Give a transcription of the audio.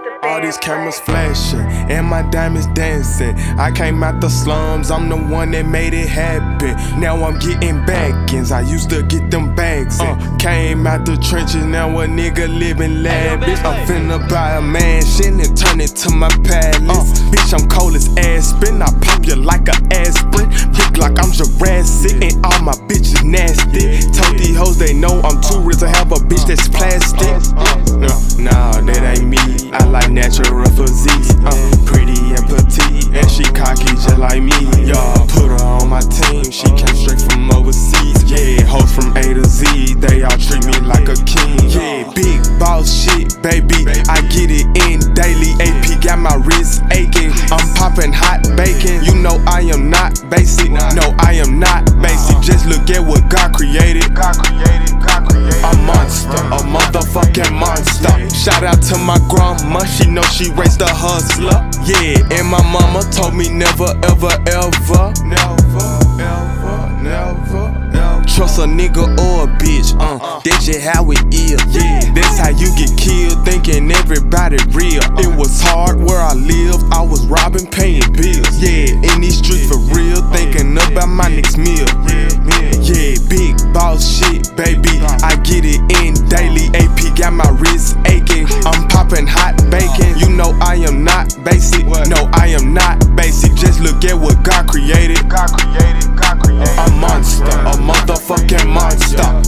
All these cameras flashing and my diamonds dancing. I came out the slums, I'm the one that made it happen. Now I'm getting back-ins, I used to get them bags in. Came out the trenches, now a nigga living lavish. I'm finna buy a mansion and turn it to my palace. Bitch, I'm cold as Aspen, I pop you like a aspirin. Look like I'm Jurassic and all my bitches nasty. Told these hoes they know I'm too real to have a bitch that's plastic. Nah, that ain't me, I like natural physiques. Pretty and petite, and she cocky just like me. Y'all put her on my team, she came straight from overseas. Yeah, hoes from A to Z, they all treat me like a king. Yeah, big boss shit, baby, I get it in daily. AP got my wrist aching, I'm popping hot bacon. You know I am not basic, no I am not basic. Just look at what God created. A monster, a motherfucking monster. Shout out to my grandma, she know she raised a hustler. Yeah, and my mama told me never, ever, ever trust a nigga or a bitch, that's just how it is. Yeah, that's how you get killed, thinking everybody real. It was hard where I lived, I was robbing, paying bills. Yeah, in these streets for real, thinking about my next meal. Yeah, big boss shit, baby, I get it in daily. AP got my wrist aching, I'm popping hot bacon. You know I am not basic, no I am not basic. Just look at what God created. A monster, a motherfucking monster.